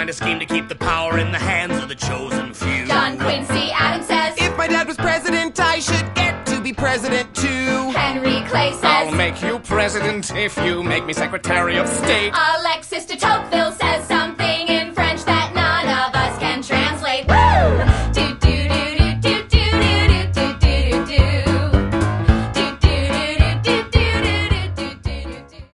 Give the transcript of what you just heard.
a scheme to keep the power in the hands of the chosen few. John Quincy Adams says, if my dad was president, I should get to be president too. Henry Clay says, I'll make you president if you make me Secretary of State. Alexis de Tocqueville